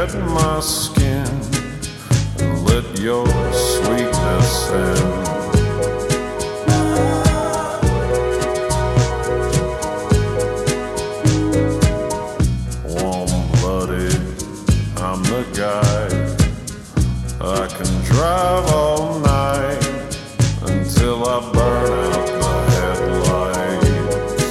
get my skin and let your sweetness in. Warm-blooded, I'm the guy. I can drive all night until I burn out the headlights.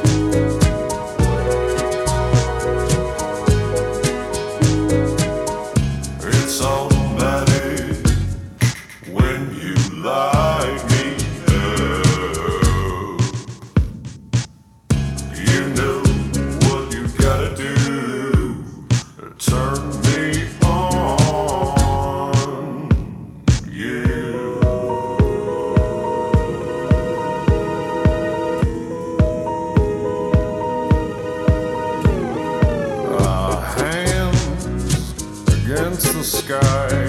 It's automatic when you light me up. You know what you gotta do to turn me on. Yeah. Our hands against the sky.